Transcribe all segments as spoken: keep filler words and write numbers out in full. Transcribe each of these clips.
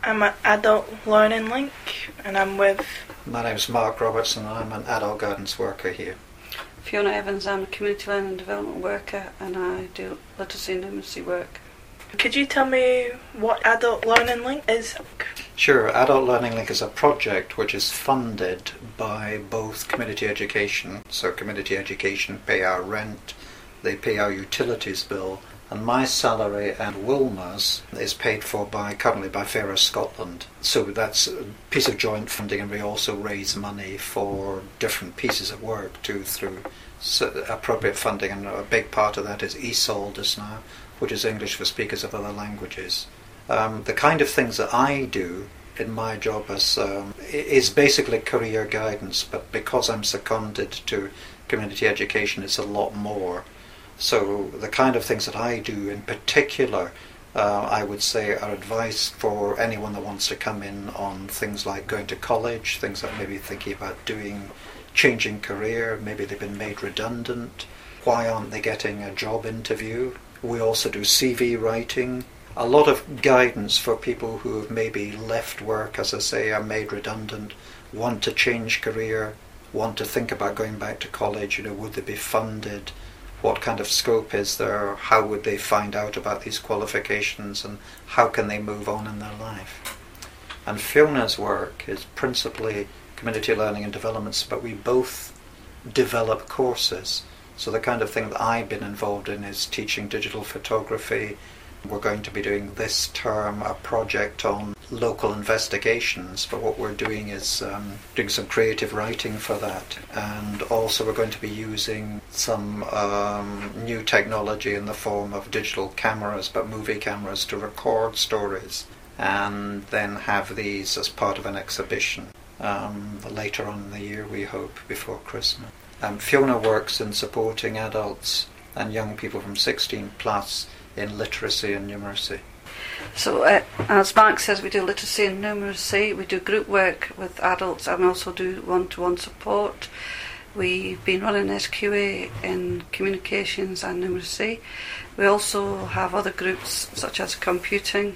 I'm at Adult Learning Link, and I'm with... My name's Mark Robertson, and I'm an adult guidance worker here. Fiona Evans, I'm a community learning and development worker, and I do literacy and numeracy work. Could you tell me what Adult Learning Link is? Sure. Adult Learning Link is a project which is funded by both Community Education, so Community Education pay our rent, they pay our utilities bill, and my salary and Wilma's is paid for by currently by Fairer Scotland. So that's a piece of joint funding, and we also raise money for different pieces of work too through appropriate funding, and a big part of that is E S O L just now, which is English for speakers of other languages. Um, the kind of things that I do in my job as, um, is basically career guidance, but because I'm seconded to community education, it's a lot more. So the kind of things that I do in particular, uh, I would say, are advice for anyone that wants to come in on things like going to college, things that maybe thinking about doing, changing career, maybe they've been made redundant, why aren't they getting a job interview? We also do C V writing, a lot of guidance for people who have maybe left work, as I say, are made redundant, want to change career, want to think about going back to college, you know, would they be funded? What kind of scope is there? How would they find out about these qualifications, and how can they move on in their life? And Fiona's work is principally community learning and developments, but we both develop courses. So the kind of thing that I've been involved in is teaching digital photography. We're going to be doing this term a project on local investigations, but what we're doing is um, doing some creative writing for that, and also we're going to be using some um, new technology in the form of digital cameras, but movie cameras, to record stories and then have these as part of an exhibition um, later on in the year, we hope, before Christmas. Um, Fiona works in supporting adults and young people from sixteen plus in literacy and numeracy. So uh, as Mark says, we do literacy and numeracy, we do group work with adults, and we also do one-to-one support. We've been running S Q A in communications and numeracy. We also have other groups such as computing,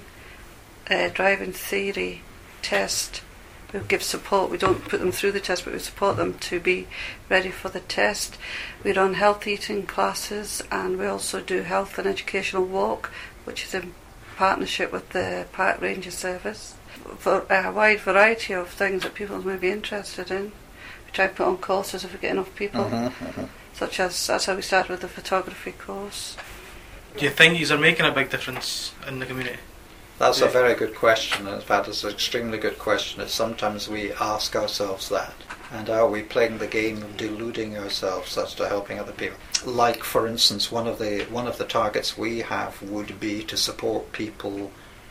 uh, driving theory, test. We give support. We don't put them through the test, but we support them to be ready for the test. We run health eating classes, and we also do health and educational walk, which is in partnership with the Park Ranger Service. For a wide variety of things that people may be interested in. We try to put on courses if we get enough people, mm-hmm, mm-hmm. such as, that's how we started with the photography course. Do you think these are making a big difference in the community? That's a very good question. In fact, it's an extremely good question. It's sometimes we ask ourselves that. And are we playing the game of deluding ourselves as to helping other people? Like, for instance, one of the one of the targets we have would be to support people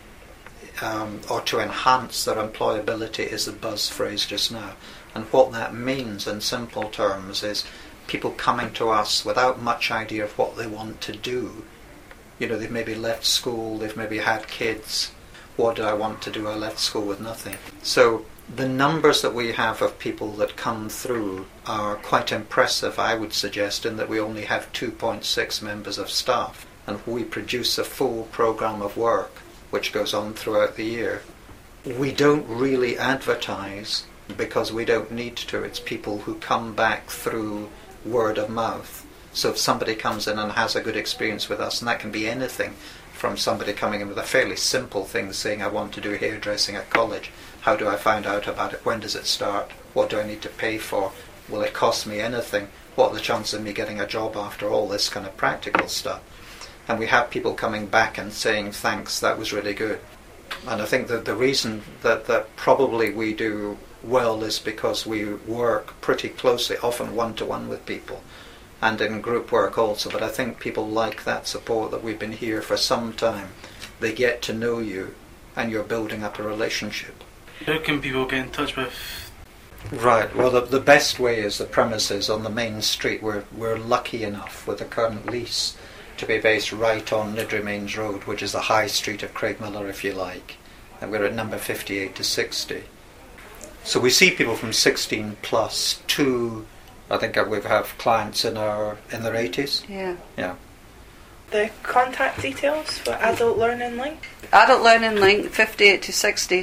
um, or to enhance their employability, is the buzz phrase just now. And what that means in simple terms is people coming to us without much idea of what they want to do. You know, they've maybe left school, they've maybe had kids. What do I want to do? I left school with nothing. So the numbers that we have of people that come through are quite impressive, I would suggest, in that we only have two point six members of staff, and we produce a full programme of work which goes on throughout the year. We don't really advertise because we don't need to. It's people who come back through word of mouth. So if somebody comes in and has a good experience with us, and that can be anything from somebody coming in with a fairly simple thing, saying, I want to do hairdressing at college. How do I find out about it? When does it start? What do I need to pay for? Will it cost me anything? What are the chances of me getting a job after all this kind of practical stuff? And we have people coming back and saying, thanks, that was really good. And I think that the reason that, that probably we do well is because we work pretty closely, often one-to-one with people, and in group work also. But I think people like that support, that we've been here for some time. They get to know you, and you're building up a relationship. How can people get in touch with? Right, well the, the best way is the premises on the main street. We're, we're lucky enough with the current lease to be based right on Nidremains Road, which is the high street of Craigmillar, if you like. And we're at number fifty-eight to sixty. So we see people from sixteen plus to, I think we have clients in our in their eighties. Yeah. Yeah. The contact details for Adult Learning Link? Adult Learning Link, fifty-eight to sixty